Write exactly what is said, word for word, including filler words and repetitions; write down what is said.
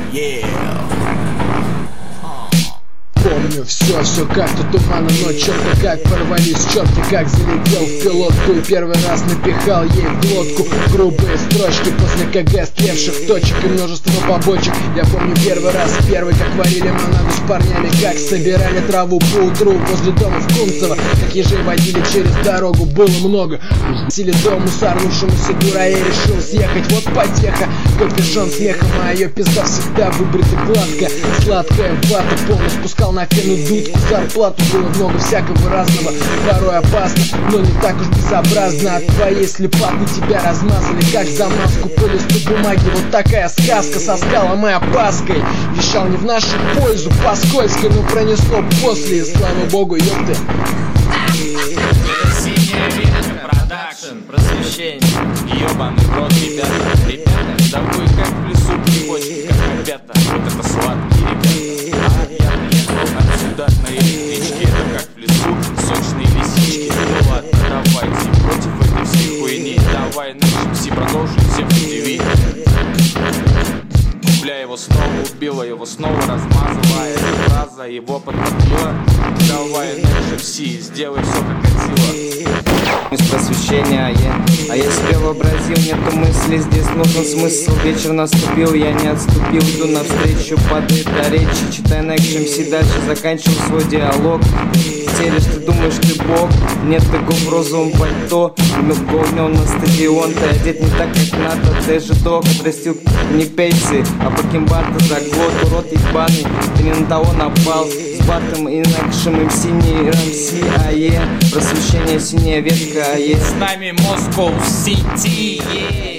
Yeah. Помню все, все как-то туманно, но черта как порвались четки, как залетел в пилотку и первый раз напихал ей в глотку грубые строчки после КГ стлевших точек и множество побочек. Я помню первый раз, первый, как варили монаду с парнями, как собирали траву по утру возле дома в Кунцево, как ежей водили через дорогу, было много. Сели дому сорнувшемуся дура, я решил съехать, вот потеха, капюшон смехом, а ее пизда всегда выбрита гладко, сладкая вата, полно спускал на фену дудку, зарплату было много всякого разного, порой опасно, но не так уж безобразно. От твоей слепоты тебя размазали, как замазку по листу бумаги. Вот такая сказка со скалом и опаской. Вещал не в нашу пользу, по-скользкой, но пронесло после, и слава богу, ёпты. Синяя ветка, продакшн, просвещение. Ёбаный в рот, ребята, ребята, да вы как в лесу прибочки, как ребята. Вот это сладкие ребята. А я приехал отсюда на электричке, это как в лесу, сочные лисички. Ну ладно, давайте против этой всей хуйни. Давай начнем, продолжим всех удивить. Бля, его снова убила, его снова размазала, эта фраза его подтопила. Давай, Нэш эф си, сделай все как хотела. Из просвещения, а я, а я себе вообразил, нету мысли, здесь нужен смысл. Вечер наступил, я не отступил, иду навстречу под это речи. Читай на эф эм си, дальше заканчивал свой диалог. Телишь, ты думаешь, ты бог? Нет, ты го в розовом пальто, но гонен на стадион. Ты одет не так, как надо, ты же дог. Отрастил не пейсы, а бакенбарда за год. Урод ебаный, ты не на того напал. С батом и накшем им синий рамси, а е. Просвещение, синяя ветка, а е. С нами Москва Сити, yeah.